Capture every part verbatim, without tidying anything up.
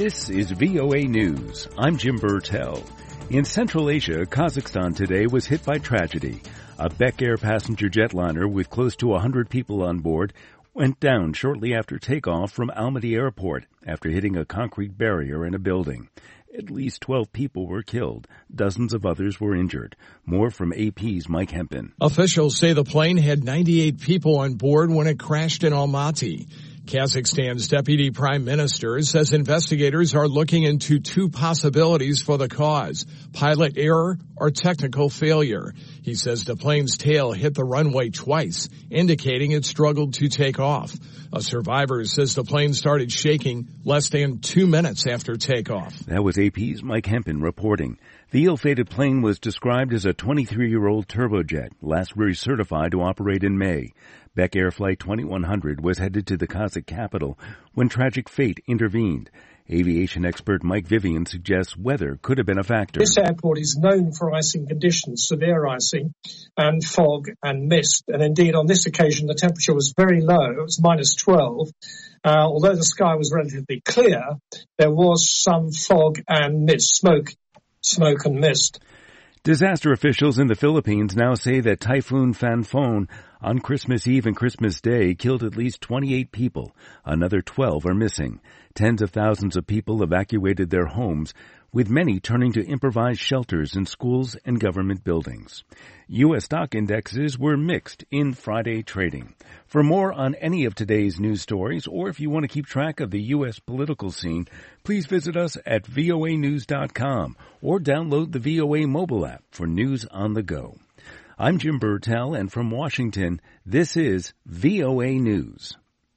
This is V O A News. I'm Jim Burtell. In Central Asia, Kazakhstan today was hit by tragedy. A Beck Air passenger jetliner with close to one hundred people on board went down shortly after takeoff from Almaty Airport after hitting a concrete barrier in a building. At least twelve people were killed. Dozens of others were injured. More from A P's Mike Hempin. Officials say the plane had ninety-eight people on board when it crashed in Almaty. Kazakhstan's deputy prime minister says investigators are looking into two possibilities for the cause, pilot error or technical failure. He says the plane's tail hit the runway twice, indicating it struggled to take off. A survivor says the plane started shaking less than two minutes after takeoff. That was A P's Mike Hempin reporting. The ill-fated plane was described as a twenty-three-year-old turbojet, last recertified to operate in May. Beck Air Flight twenty-one hundred was headed to the Kazakh capital when tragic fate intervened. Aviation expert Mike Vivian suggests weather could have been a factor. This airport is known for icing conditions, severe icing and fog and mist. And indeed, on this occasion, the temperature was very low. It was minus twelve. Uh, although the sky was relatively clear, there was some fog and mist, smoke, smoke and mist. Disaster officials in the Philippines now say that Typhoon Phanphone on Christmas Eve and Christmas Day killed at least twenty-eight people. Another twelve are missing. Tens of thousands of people evacuated their homes, with many turning to improvised shelters in schools and government buildings. U S stock indexes were mixed in Friday trading. For more on any of today's news stories, or if you want to keep track of the U S political scene, please visit us at V O A news dot com or download the V O A mobile app for news on the go. I'm Jim Burtell, and from Washington, this is V O A News.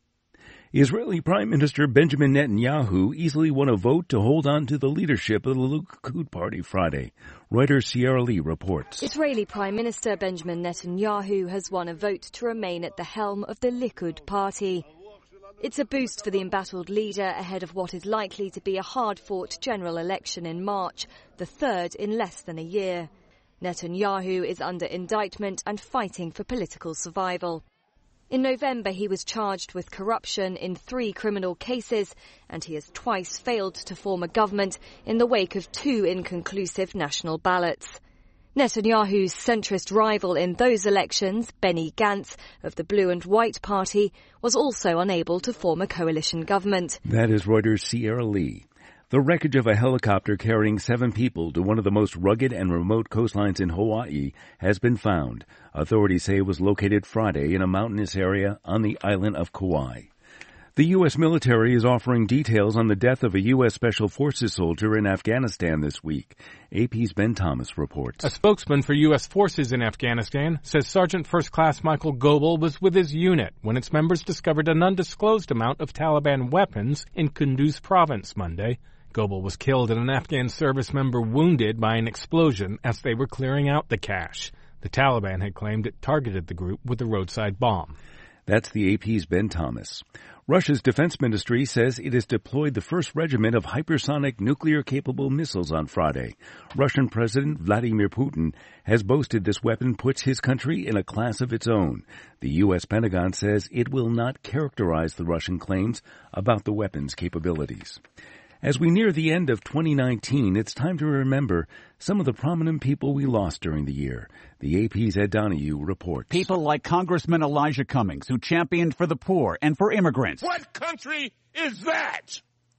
Israeli Prime Minister Benjamin Netanyahu easily won a vote to hold on to the leadership of the Likud party Friday. Reuters' Sierra Lee reports. Israeli Prime Minister Benjamin Netanyahu has won a vote to remain at the helm of the Likud party. It's a boost for the embattled leader ahead of what is likely to be a hard-fought general election in March, the third in less than a year. Netanyahu is under indictment and fighting for political survival. In November, he was charged with corruption in three criminal cases, and he has twice failed to form a government in the wake of two inconclusive national ballots. Netanyahu's centrist rival in those elections, Benny Gantz of the Blue and White Party, was also unable to form a coalition government. That is Reuters' Sierra Lee. The wreckage of a helicopter carrying seven people to one of the most rugged and remote coastlines in Hawaii has been found. Authorities say it was located Friday in a mountainous area on the island of Kauai. The U S military is offering details on the death of a U S Special Forces soldier in Afghanistan this week. A P's Ben Thomas reports. A spokesman for U S forces in Afghanistan says Sergeant First Class Michael Goebel was with his unit when its members discovered an undisclosed amount of Taliban weapons in Kunduz province Monday. Goebel was killed and an Afghan service member wounded by an explosion as they were clearing out the cache. The Taliban had claimed it targeted the group with a roadside bomb. That's the A P's Ben Thomas. Russia's defense ministry says it has deployed the first regiment of hypersonic nuclear-capable missiles on Friday. Russian President Vladimir Putin has boasted this weapon puts his country in a class of its own. The U S Pentagon says it will not characterize the Russian claims about the weapon's capabilities. As we near the end of twenty nineteen, it's time to remember some of the prominent people we lost during the year. The A P's Ed Donahue reports. People like Congressman Elijah Cummings, who championed for the poor and for immigrants. What country is that?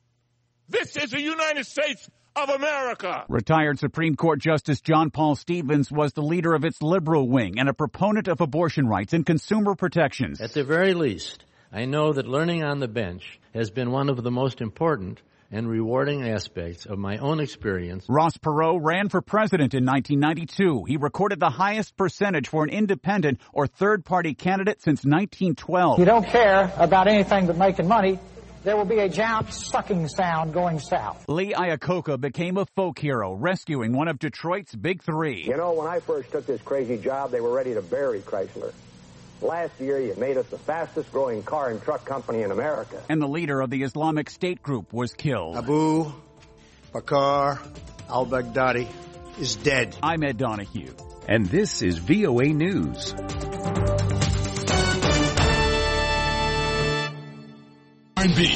This is the United States of America. Retired Supreme Court Justice John Paul Stevens was the leader of its liberal wing and a proponent of abortion rights and consumer protections. At the very least, I know that learning on the bench has been one of the most important and rewarding aspects of my own experience. Ross Perot ran for president in nineteen ninety-two. He recorded the highest percentage for an independent or third-party candidate since nineteen twelve. You don't care about anything but making money, there will be a giant sucking sound going south. Lee Iacocca became a folk hero, rescuing one of Detroit's big three. You know, when I first took this crazy job, they were ready to bury Chrysler. Last year, you made us the fastest-growing car and truck company in America. And the leader of the Islamic State group was killed. Abu Bakr al-Baghdadi is dead. I'm Ed Donahue. And this is V O A News.